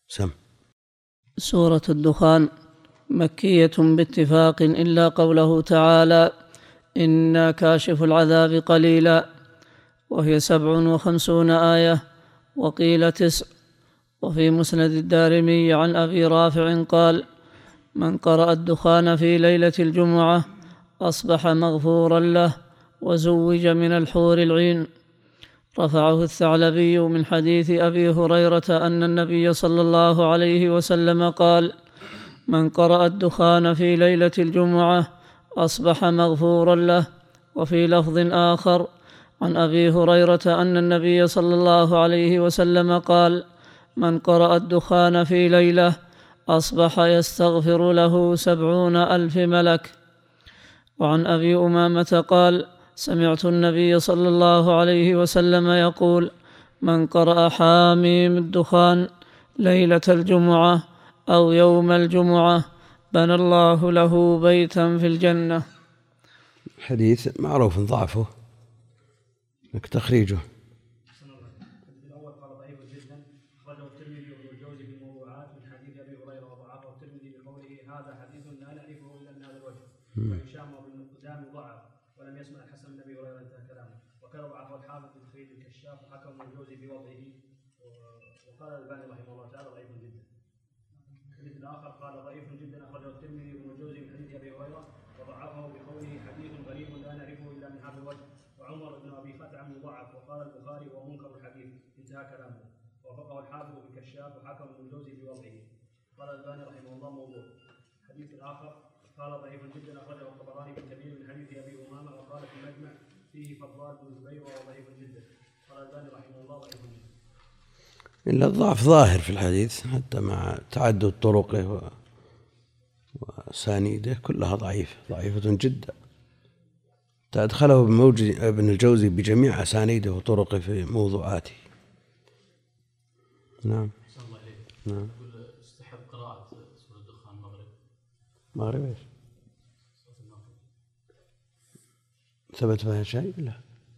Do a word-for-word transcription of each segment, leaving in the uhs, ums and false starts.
سم. سورة الدخان مكية باتفاق إلا قوله تعالى إنا كاشف العذاب قليلا، وهي سبع وخمسون آية، وقيل تسع. وفي مسند الدارمي عن أبي رافع قال: من قرأ الدخان في ليلة الجمعة أصبح مغفورا له وزوج من الحور العين. رفعه الثعلبي من حديث أبي هريرة أن النبي صلى الله عليه وسلم قال: من قرأ الدخان في ليلة الجمعة أصبح مغفورا له. وفي لفظ آخر عن أبي هريرة أن النبي صلى الله عليه وسلم قال: من قرأ الدخان في ليلة أصبح يستغفر له سبعون ألف ملك. وعن أبي أمامة قال: سمعت النبي صلى الله عليه وسلم يقول: من قرأ حاميم الدخان ليلة الجمعة أو يوم الجمعة بنى الله له بيتا في الجنة. حديث معروف ضعفه، لك تخريجه. الأول قال ضعيف جدا، أخرجه الترمذي وابن الجوزي في الموضوعات من حديث أبي هريرة وضعفه الترمذي بقوله هذا حديث لا نعرفه إلا من هذا الوجه. وهشام بن قدام ضعف ولم يسمع الحسن من أبي هريرة انتهى كلامه، وكذا ضعفه الحافظ بن خليل الكشاف وحكم ابن الجوزي في وضعه، وقال الألباني رحمه الله تعالى ضعيف جدا. الحديث الآخر قال ضعيف جدا، أخرجه الترمذي وابن الجوزي من حديث أبي هريرة وضعفه بقوله حديث غريب لا نعرفه إلا من هذا الوجه. وعمر بن أبي خثعم مضاعف، وقال البخاري ومنكر الحديث انتهى كلامه، ووافقه الحافظ بالكشاف وحكم ابن الجوزي في وضعه. قال الألباني رحمه الله موضوع. الحديث الآخر قال ضعيف جدا، أخرجه الطبراني في الكبير من حديث أبي أمامة، وقال في المجمع فيه فضال بن زبير وهو ضعيف جدا. قال الألباني رحمه الله ضعيف جدا. إلا الضعف ظاهر في الحديث حتى مع تعدد طرقه وسانيده كلها ضعيفة ضعيفة جدا. تأدخله ابن الجوزي بجميع أسانيده وطرقه في موضوعاته. نعم. نعم. استحب قراءة سورة الدخان المغرب. مغرب ايش؟ ثبت فيها شيء؟ لا.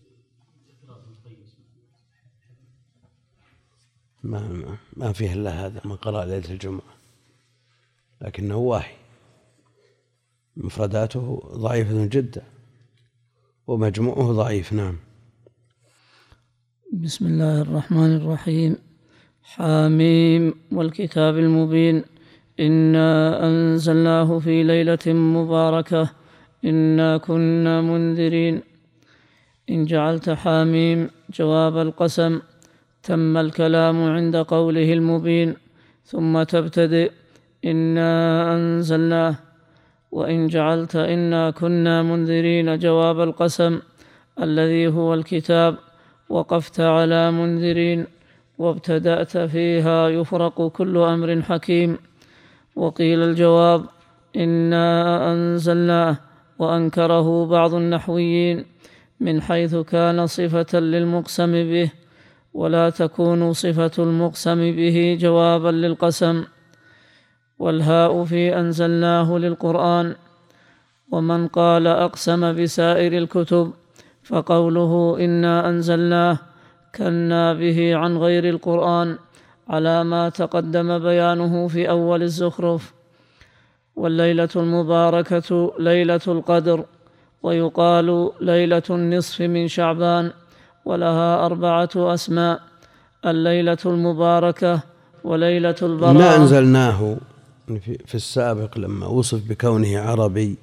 ما ما فيه إلا هذا من قراءة ليلة الجمعة، لكنه واهي، مفرداته ضعيفة جدا ومجموعه ضعيف. نعم. بسم الله الرحمن الرحيم. حاميم والكتاب المبين، إنا أنزلناه في ليلة مباركة إنا كنا منذرين. إن جعلت حاميم جواب القسم تم الكلام عند قوله المبين، ثم تبتدئ إنا أنزلناه. وإن جعلت إنا كنا منذرين جواب القسم الذي هو الكتاب وقفت على منذرين، وابتدأت فيها يفرق كل أمر حكيم. وقيل الجواب إنا أنزلناه، وأنكره بعض النحويين من حيث كان صفة للمقسم به، ولا تكون صفة المقسم به جوابا للقسم. والهاء في أنزلناه للقرآن. ومن قال أقسم بسائر الكتب فقوله إنا أنزلناه كنا به عن غير القرآن على ما تقدم بيانه في أول الزخرف. والليلة المباركة ليلة القدر، ويقال ليلة النصف من شعبان، ولها أربعة أسماء: الليلة المباركة وليلة البراءة. ما أنزلناه في السابق لما وصف بكونه عربي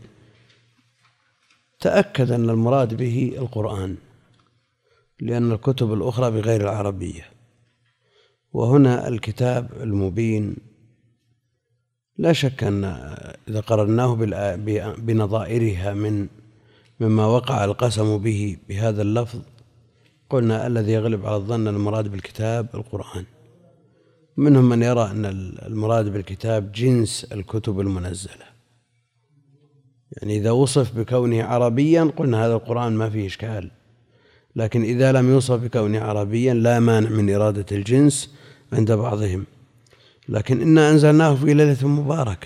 تأكد أن المراد به القرآن، لأن الكتب الأخرى بغير العربية. وهنا الكتاب المبين لا شك أن إذا قررناه بنظائرها من مما وقع القسم به بهذا اللفظ قلنا الذي يغلب على الظن المراد بالكتاب القرآن. منهم من يرى أن المراد بالكتاب جنس الكتب المنزلة، يعني إذا وصف بكونه عربيا قلنا هذا القرآن ما فيه إشكال، لكن إذا لم يوصف بكونه عربيا لا مانع من إرادة الجنس عند بعضهم. لكن إنا أنزلناه في ليلة مباركة،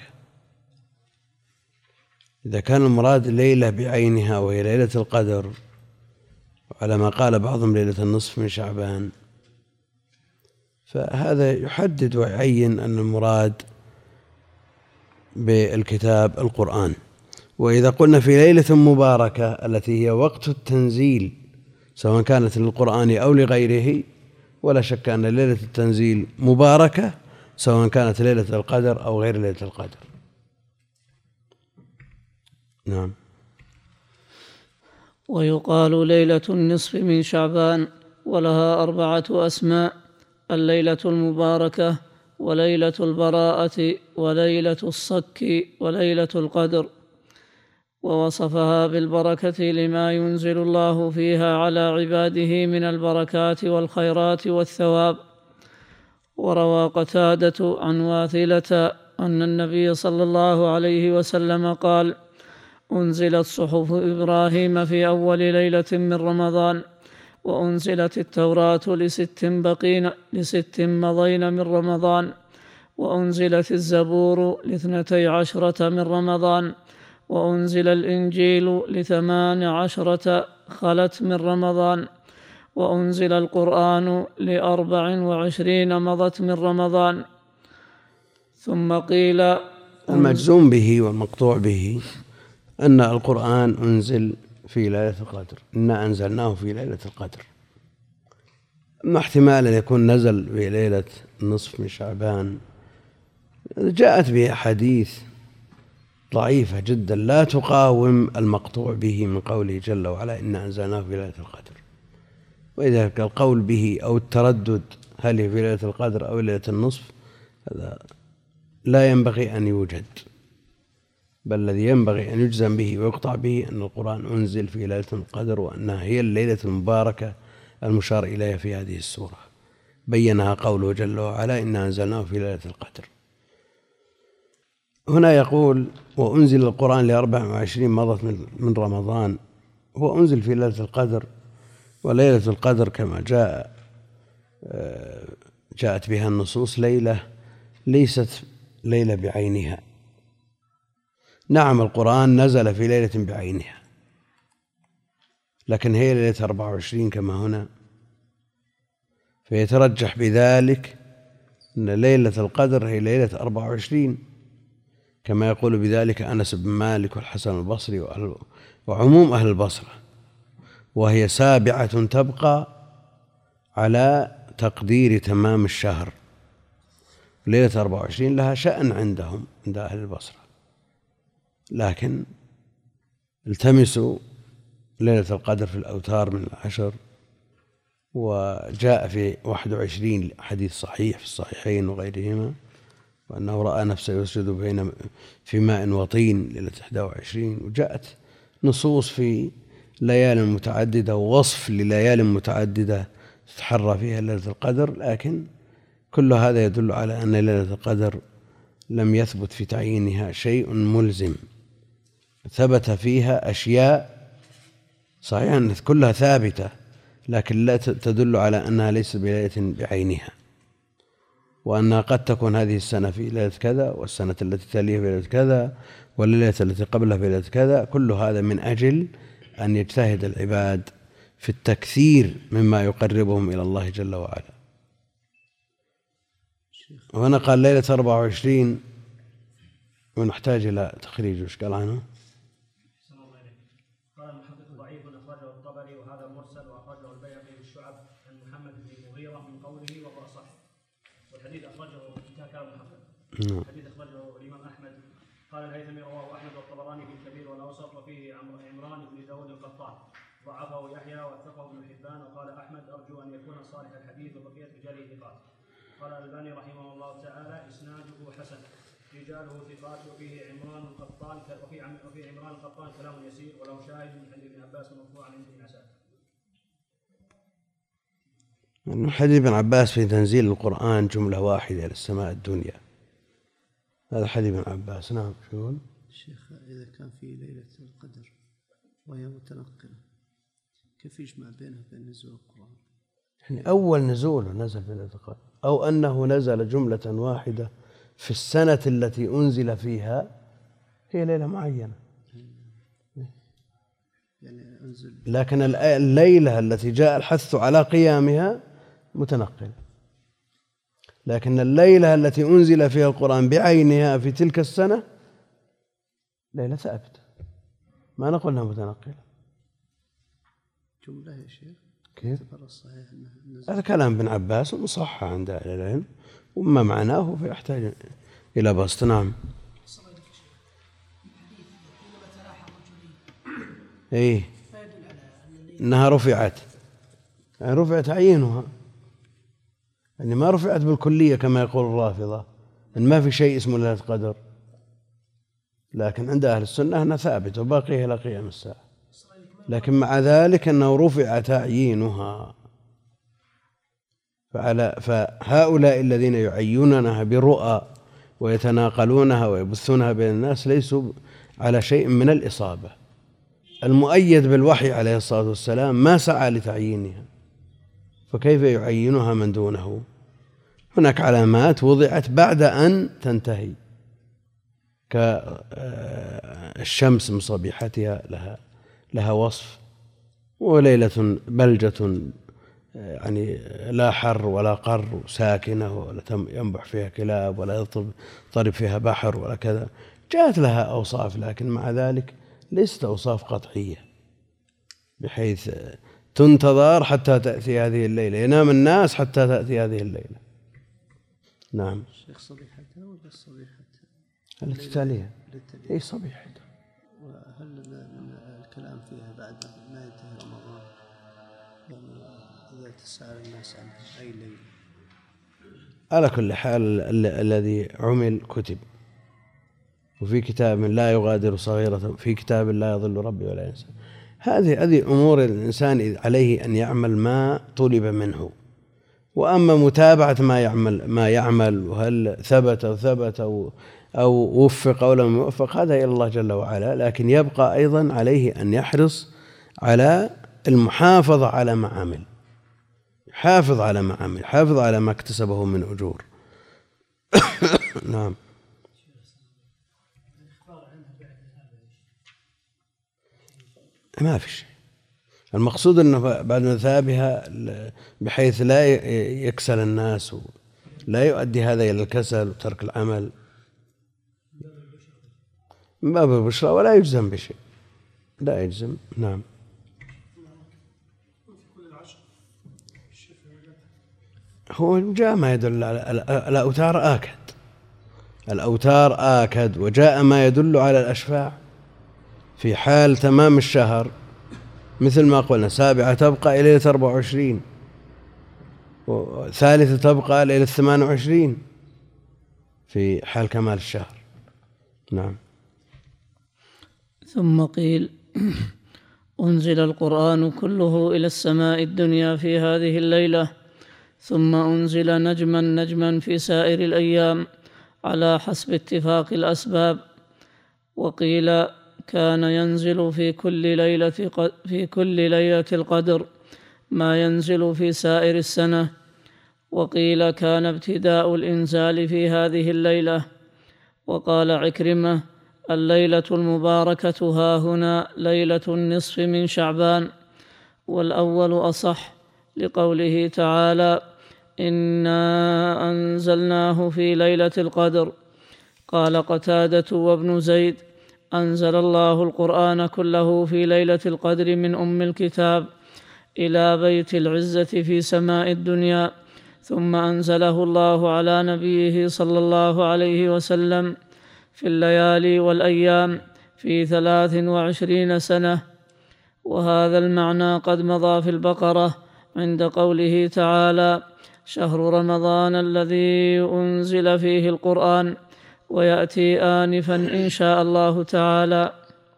إذا كان المراد ليلة بعينها وهي ليلة القدر، على ما قال بعضهم ليلة النصف من شعبان، فهذا يحدد ويعين أن المراد بالكتاب القرآن. وإذا قلنا في ليلة مباركة التي هي وقت التنزيل سواء كانت للقرآن أو لغيره، ولا شك أن ليلة التنزيل مباركة سواء كانت ليلة القدر أو غير ليلة القدر. نعم. ويقال ليلة النصف من شعبان، ولها أربعة أسماء: الليلة المباركة، وليلة البراءة، وليلة الصك، وليلة القدر. ووصفها بالبركة لما ينزل الله فيها على عباده من البركات والخيرات والثواب. وروى قتادة عن واثلة أن النبي صلى الله عليه وسلم قال: أنزلت صحف إبراهيم في أول ليلة من رمضان، وأنزلت التوراة لست بقين لست مضين من رمضان، وأنزلت الزبور لاثنتي عشرة من رمضان، وأنزل الإنجيل لثمان عشرة خلت من رمضان، وأنزل القرآن لأربع وعشرين مضت من رمضان. ثم قيل: المجزوم به والمقطوع به أن القرآن أنزل في ليلة القدر، إنا أنزلناه في ليلة القدر. أما احتمال أن يكون نزل في ليلة النصف من شعبان جاءت به أحاديث ضعيفة جدا لا تقاوم المقطوع به من قوله جل وعلا إنا أنزلناه في ليلة القدر. وإذا كان القول به أو التردد هل هي في ليلة القدر أو ليلة النصف هذا لا ينبغي أن يوجد، بل الذي ينبغي أن يجزم به ويقطع به أن القرآن أنزل في ليلة القدر، وأنها هي الليلة المباركة المشار إليها في هذه السورة، بينها قوله جل وعلا إنا أنزلناه في ليلة القدر. هنا يقول: وأنزل القرآن لأربع وعشرين مضت من رمضان. هو أنزل في ليلة القدر، وليلة القدر كما جاء جاءت بها النصوص ليلة ليست ليلة بعينها. نعم القرآن نزل في ليلة بعينها، لكن هي ليلة أربع وعشرين كما هنا، فيترجح بذلك أن ليلة القدر هي ليلة أربع وعشرين، كما يقول بذلك أنس بن مالك والحسن البصري وعموم أهل البصرة، وهي سابعة تبقى على تقدير تمام الشهر. ليلة أربع وعشرين لها شأن عندهم عند أهل البصرة، لكن التمسوا ليلة القدر في الأوتار من العشر. وجاء في واحد وعشرين حديث صحيح في الصحيحين وغيرهما وأنه رأى نفسه يسجد بين في ماء وطين ليلة إحدى وعشرين. وجاءت نصوص في ليال متعددة ووصف لليال متعددة تتحرى فيها ليلة القدر، لكن كل هذا يدل على أن ليلة القدر لم يثبت في تعيينها شيء ملزم، ثبت فيها أشياء صحيح أن كلها ثابتة لكن لا تدل على أنها ليست بليلة بعينها، وأنها قد تكون هذه السنة في ليلة كذا، والسنة التي تليها في ليلة كذا، والليلة التي قبلها في ليلة كذا. كل هذا من أجل أن يجتهد العباد في التكثير مما يقربهم إلى الله جل وعلا. وهنا قال ليلة أربع وعشرين ونحتاج إلى تخريج. وش قال عنه؟ قال المحقق ضعيف أخرجه الطبري وهذا مرسل، وأخرجه البيهقي بالشعب عن محمد بن المغيرة من قوله وهو صح. والحديث أخرجه كلام المحقق. الحديث أخرجه الإمام أحمد. قال الهيثمي رواه أحمد والطبراني في الكبير والأوسط، وفيه عمران بن داود القطان ضعفه يحيى وثقه ابن حبان. وقال أحمد أرجو أن يكون صالح الحديث وبقية رجاله ثقات. قال الألباني رحمه الله تعالى إسناده حسن رجاله ثقات، وفيه عمران القطان وفي عمران القطان كلام يسير، وله شاهد من حديث ابن عباس مرفوعا عند ابن عساكر. من حديث ابن عباس في تنزيل القرآن جملة واحدة للسماء الدنيا، هذا حديث ابن عباس. نعم. شو يقول الشيخ؟ إذا كان في ليلة القدر وهي متنقلة كيف يجمع بينها وبين نزول القرآن؟ يعني أول نزول نزل في ليلة القدر، أو أنه نزل جملة واحدة في السنة التي أنزل فيها هي ليلة معينة، يعني أنزل، لكن الليلة التي جاء الحث على قيامها متنقلة. لكن الليلة التي أنزل فيها القرآن بعينها في تلك السنة ليلة ثابتة، ما نقول أنها متنقلة. جملة يا شيخ كيف؟ الصحيح هذا كلام ابن عباس ومصحح عند أهل العلم، وما معناه فيحتاج إلى بسط. نعم. إيه إنها رفعت، يعني رفعت عينها، يعني ما رفعت بالكلية كما يقول الرافضة إن ما في شيء اسمه ليلة القدر، لكن عند أهل السنة أنها ثابت وباقية إلى قيام الساعة، لكن مع ذلك أنه رفع تعيينها. فعلى فهؤلاء الذين يعينونها برؤى ويتناقلونها ويبثونها بين الناس ليسوا على شيء من الإصابة. المؤيد بالوحي عليه الصلاة والسلام ما سعى لتعيينها، فكيف يعينها من دونه؟ هناك علامات وضعت بعد أن تنتهي كالشمس من صبيحتها، لها لها وصف، وليلة بلجة يعني لا حر ولا قر، ساكنة ولا ينبح فيها كلاب ولا يضطرب فيها بحر ولا كذا، جاءت لها أوصاف، لكن مع ذلك ليست أوصاف قطعية بحيث تنتظر حتى تأتي هذه الليلة، ينام الناس حتى تأتي هذه الليلة. نعم. شيخ صبيحتها ولا صبيحتها التي تاليها؟ أي صبيحتها. وهل من الكلام فيها بعد ما ينتهي رمضان، يعني إذا تسأل الناس عن أي ليلة؟ على كل حال الذي عمل كتب، وفي كتاب لا يغادر صغيرة، في كتاب لا يضل ربي ولا ينسى. هذه هذه أمور الإنسان عليه أن يعمل ما طلب منه، وأما متابعة ما يعمل ما يعمل وهل ثبت أو ثبت أو أو وفق أو لم يوفق، هذا إلى الله جل وعلا. لكن يبقى أيضا عليه أن يحرص على المحافظة على ما عمل، حافظ على ما عمل، حافظ على ما اكتسبه من أجور. نعم. ما في شيء، المقصود أنه بعد مثابها بحيث لا يكسل الناس ولا يؤدي هذا إلى الكسل وترك العمل، من باب البشرى، ولا يجزم بشيء، لا يجزم. نعم. هو جاء ما يدل على الأوتار آكد، الأوتار آكد، وجاء ما يدل على الأشفاع في حال تمام الشهر، مثل ما قلنا سابعة تبقى إلى ليلة أربعة وعشرين، وثالثة تبقى إلى ثمانية وعشرين في حال كمال الشهر. نعم. ثم قيل: أنزل القرآن كله إلى السماء الدنيا في هذه الليلة، ثم أنزل نجما نجما في سائر الأيام على حسب اتفاق الأسباب. وقيل: كان ينزل في كل ليلة في كل ليلة القدر ما ينزل في سائر السنة. وقيل: كان ابتداء الإنزال في هذه الليلة. وقال عكرمة: الليلة المباركة ها هنا ليلة النصف من شعبان. والأول أصح، لقوله تعالى: إنا أنزلناه في ليلة القدر. قال قتادة وابن زيد: أنزل الله القرآن كله في ليلة القدر من أم الكتاب إلى بيت العزة في سماء الدنيا، ثم أنزله الله على نبيه صلى الله عليه وسلم في الليالي والأيام في ثلاث وعشرين سنة. وهذا المعنى قد مضى في البقرة عند قوله تعالى: شهر رمضان الذي أنزل فيه القرآن، ويأتي آنفا إن شاء الله تعالى.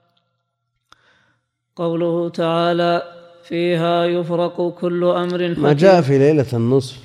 قوله تعالى: فيها يفرق كل أمر حكيم. ما جاء في ليلة النصف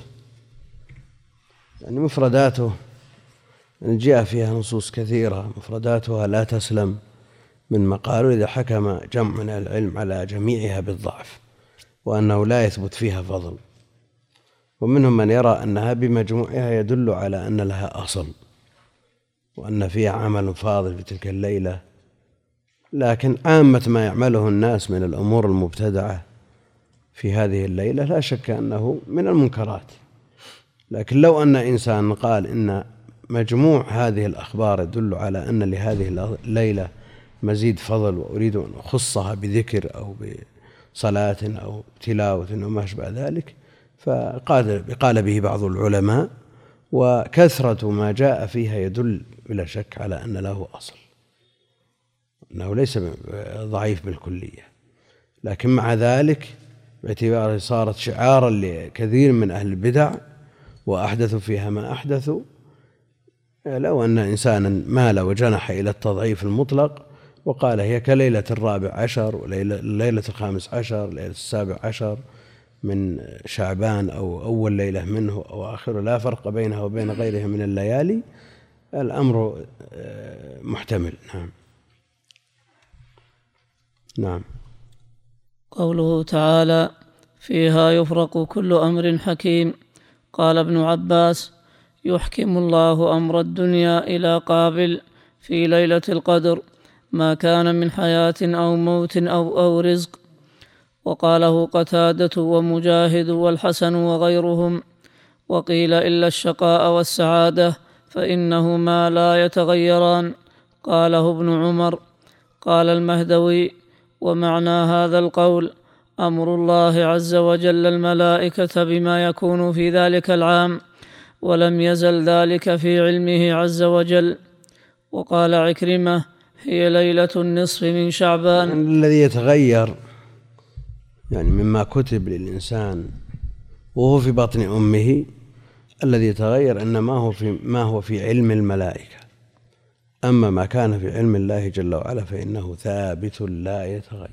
يعني مفرداته جاء فيها نصوص كثيرة، مفرداتها لا تسلم من مقال، إذا حكم جمع من العلم على جميعها بالضعف وأنه لا يثبت فيها فضل، ومنهم من يرى أنها بمجموعها يدل على أن لها أصل وأن فيها عمل فاضل في تلك الليلة. لكن عامة ما يعمله الناس من الأمور المبتدعة في هذه الليلة لا شك أنه من المنكرات، لكن لو أن إنسان قال إن مجموع هذه الأخبار يدل على أن لهذه الليلة مزيد فضل وأريد أن أخصها بذكر أو بصلاة أو تلاوة أو ما أشبه ذلك، فقال به بعض العلماء، وكثرة ما جاء فيها يدل بلا شك على أن له أصل، أنه ليس ضعيف بالكلية. لكن مع ذلك باعتباره صارت شعارا لكثير من أهل البدع وأحدثوا فيها ما أحدثوا، لو أن إنسانا مال وجنح إلى التضعيف المطلق وقال هي كليلة الرابع عشر وليلة الخامس عشر ليلة السابع عشر من شعبان أو أول ليلة منه أو آخره، لا فرق بينها وبين غيرها من الليالي، الأمر محتمل. نعم. نعم. قوله تعالى: فيها يفرق كل أمر حكيم. قال ابن عباس: يحكم الله أمر الدنيا إلى قابل في ليلة القدر، ما كان من حياة أو موت أو, أو رزق. وقاله قتادة ومجاهد والحسن وغيرهم. وقيل إلا الشقاء والسعادة فإنهما لا يتغيران. قاله ابن عمر. قال المهدوي: ومعنى هذا القول أمر الله عز وجل الملائكة بما يكون في ذلك العام، ولم يزل ذلك في علمه عز وجل. وقال عكرمة: هي ليلة النصف من شعبان. يعني الذي يتغير يعني مما كتب للإنسان وهو في بطن أمه، الذي يتغير أن ما هو في ما هو في علم الملائكة، أما ما كان في علم الله جل وعلا فإنه ثابت لا يتغير،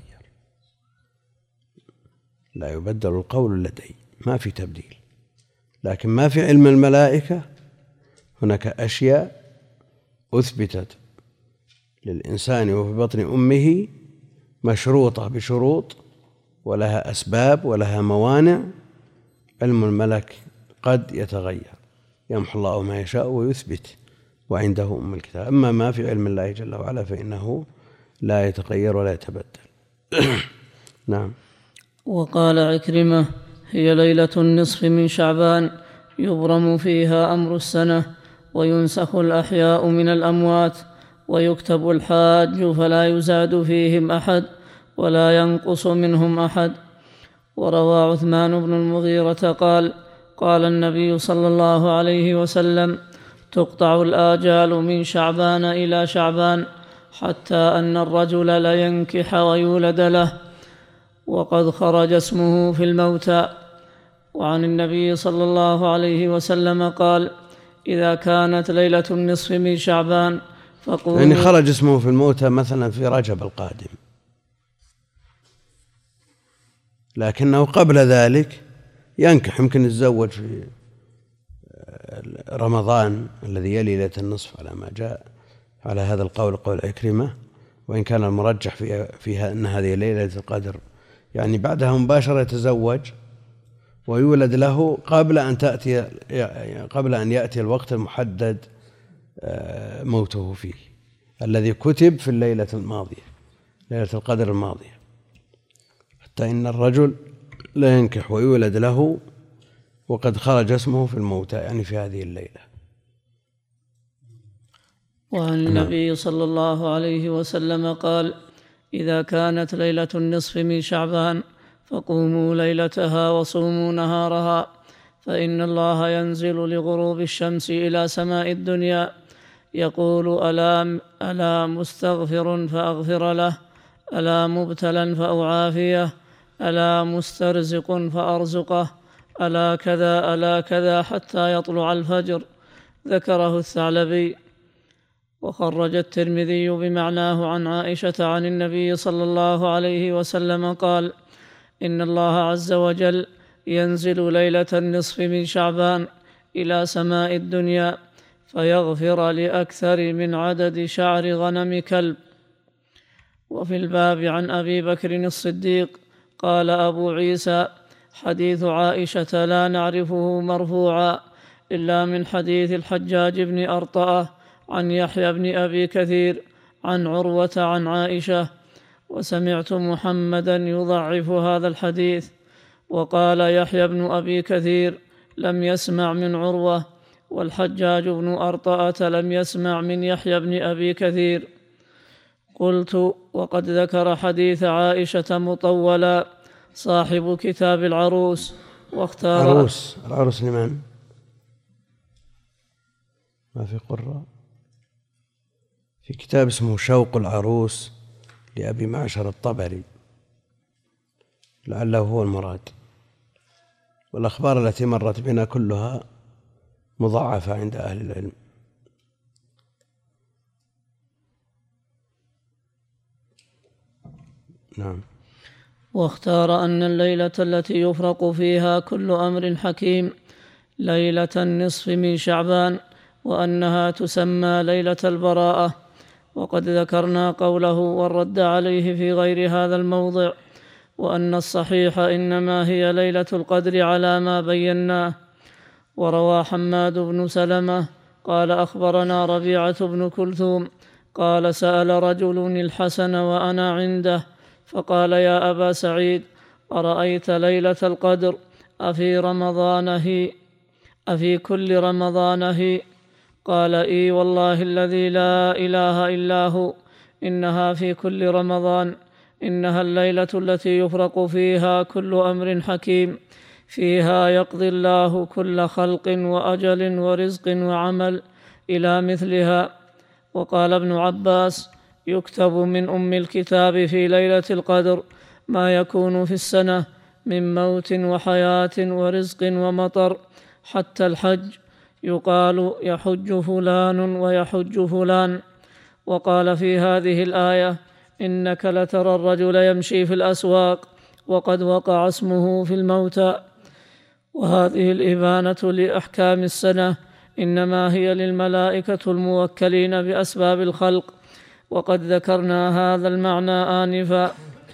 لا يبدل القول لدي، ما في تبديل. لكن ما في علم الملائكة هناك أشياء أثبتت للإنسان وفي بطن أمه مشروطة بشروط ولها أسباب ولها موانع. علم الملك قد يتغير، يمحو الله ما يشاء ويثبت، وعنده أم الكتاب. أما ما في علم الله جل وعلا فإنه لا يتغير ولا يتبدل. نعم. وقال عكرمة: هي ليلة النصف من شعبان، يبرم فيها أمر السنة، وينسخ الأحياء من الأموات، ويكتب الحاج فلا يزاد فيهم أحد ولا ينقص منهم أحد. وروى عثمان بن المغيرة قال: قال النبي صلى الله عليه وسلم: تقطع الآجال من شعبان إلى شعبان، حتى أن الرجل لينكح ويولد له وقد خرج اسمه في الموتى. وعن النبي صلى الله عليه وسلم قال: إذا كانت ليلة النصف من شعبان فقولوا، يعني خرج اسمه في الموتى مثلا في رجب القادم، لكنه قبل ذلك ينكح، يمكن يتزوج في رمضان الذي يلي ليلة النصف على ما جاء على هذا القول، قول عكرمة، وإن كان المرجح فيها أن هذه ليلة القدر، يعني بعدها مباشرة يتزوج ويولد له قبل أن تأتي قبل أن يأتي الوقت المحدد موته فيه، الذي كتب في الليلة الماضية، ليلة القدر الماضية، حتى إن الرجل لا ينكح ويولد له وقد خرج اسمه في الموتى، يعني في هذه الليلة. وعن النبي صلى الله عليه وسلم قال: إذا كانت ليلة النصف من شعبان فقوموا ليلتها وصوموا نهارها، فإن الله ينزل لغروب الشمس إلى سماء الدنيا يقول: ألا, ألا مستغفر فأغفر له، ألا مبتلا فأعافيه، ألا مسترزق فأرزقه، ألا كذا ألا كذا، حتى يطلع الفجر. ذكره الثعلبي. وخرج الترمذي بمعناه عن عائشة عن النبي صلى الله عليه وسلم قال: إن الله عز وجل ينزل ليلة النصف من شعبان إلى سماء الدنيا فيغفر لأكثر من عدد شعر غنم كلب. وفي الباب عن أبي بكر الصديق قال أبو عيسى: حديث عائشة لا نعرفه مرفوعا إلا من حديث الحجاج بن أرطأة عن يحيى بن أبي كثير عن عروة عن عائشة، وسمعت محمدا يضعف هذا الحديث. وقال يحيى بن أبي كثير: لم يسمع من عروة، والحجاج بن أرطأة لم يسمع من يحيى بن أبي كثير. قلت: وقد ذكر حديث عائشة مطولا صاحب كتاب العروس، واختار عروس العروس لمن؟ ما في قرة؟ في كتاب اسمه شوق العروس لأبي معشر الطبري، لعله هو المراد. والأخبار التي مرت بنا كلها مضاعفة عند أهل العلم. نعم. واختار أن الليلة التي يفرق فيها كل أمر حكيم ليلة النصف من شعبان، وأنها تسمى ليلة البراءة. وقد ذكرنا قوله والرد عليه في غير هذا الموضع، وأن الصحيح إنما هي ليلة القدر على ما بيناه. وروى حماد بن سلمة قال أخبرنا ربيعة بن كلثوم قال سأل رجل الحسن وأنا عنده فقال: يا أبا سعيد، أرأيت ليلة القدر أفي رمضان هي أفي كل رمضان هي؟ قال: إي والله الذي لا إله إلا هو، إنها في كل رمضان، إنها الليلة التي يفرق فيها كل أمر حكيم، فيها يقضي الله كل خلق وأجل ورزق وعمل إلى مثلها. وقال ابن عباس: يكتب من أم الكتاب في ليلة القدر ما يكون في السنة من موت وحياة ورزق ومطر حتى الحج، يقال يحج فلان ويحج فلان. وقال في هذه الآية: إنك لترى الرجل يمشي في الأسواق وقد وقع اسمه في الموتى. وهذه الإبانة لأحكام السنة إنما هي للملائكة الموكلين بأسباب الخلق، وقد ذكرنا هذا المعنى آنفا.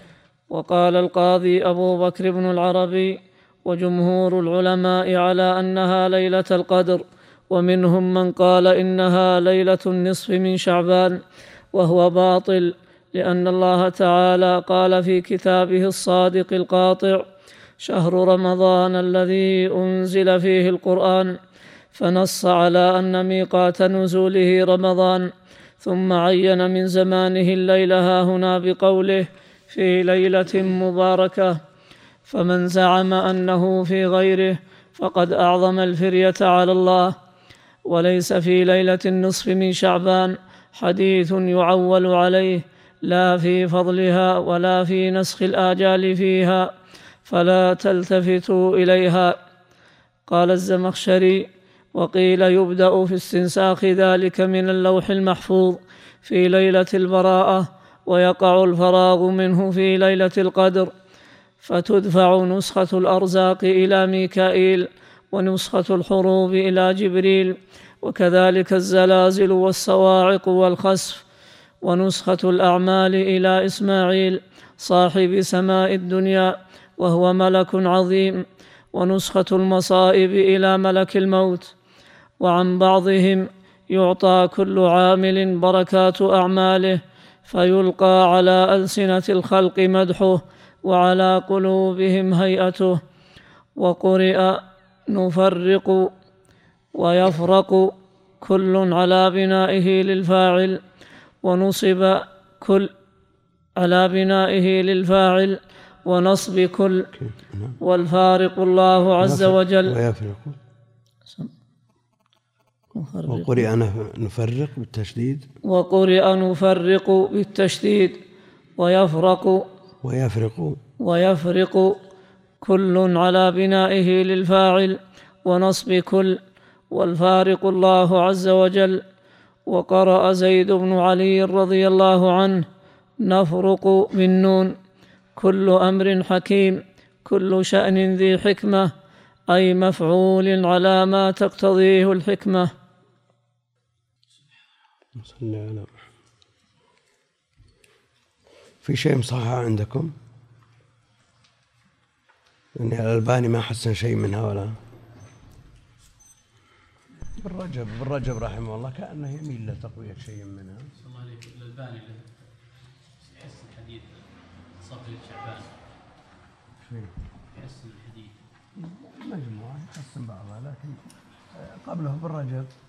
وقال القاضي أبو بكر بن العربي: وجمهور العلماء على أنها ليلة القدر، ومنهم من قال إنها ليلة النصف من شعبان، وهو باطل، لأن الله تعالى قال في كتابه الصادق القاطع: شهر رمضان الذي أنزل فيه القرآن، فنص على أن ميقات نزوله رمضان، ثم عين من زمانه الليلة هنا بقوله: في ليلة مباركة. فمن زعم أنه في غيره فقد أعظم الفرية على الله. وليس في ليلة النصف من شعبان حديث يعول عليه، لا في فضلها ولا في نسخ الآجال فيها، فلا تلتفتوا إليها. قال الزمخشري: وقيل يبدأ في استنساخ ذلك من اللوح المحفوظ في ليلة البراءة، ويقع الفراغ منه في ليلة القدر، فتدفع نسخة الأرزاق إلى ميكائيل، ونسخة الحروب إلى جبريل، وكذلك الزلازل والصواعق والخسف، ونسخة الأعمال إلى إسماعيل صاحب سماء الدنيا وهو ملك عظيم، ونسخة المصائب إلى ملك الموت. وعن بعضهم يعطى كل عامل بركات أعماله، فيلقى على ألسنة الخلق مدحه وعلى قلوبهم هيئته. وقرئ نفرق ويفرق كل على بنائه للفاعل، ونصب كل على بنائه للفاعل ونصب كل، والفارق الله عز وجل. ويفرق وقرئ نفرق بالتشديد وقرئ نفرق بالتشديد ويفرق ويفرق ويفرق كل على بنائه للفاعل ونصب كل، والفارق الله عز وجل. وقرأ زيد بن علي رضي الله عنه: نفرق بالنون، كل أمر حكيم، كل شأن ذي حكمة، أي مفعول على ما تقتضيه الحكمة. في شيء مصحح عندكم؟ يعني الألباني ما حسن شيء منها ولا؟ بالرجب بالرجب رحمه الله كأنه يميل لتقوية شيء منها. صلى الله عليه وسلم. الألباني يحسن الحديث صفر شعبان، يحسن الحديث مجموعة يقسم بعضها، لكن قبله بالرجب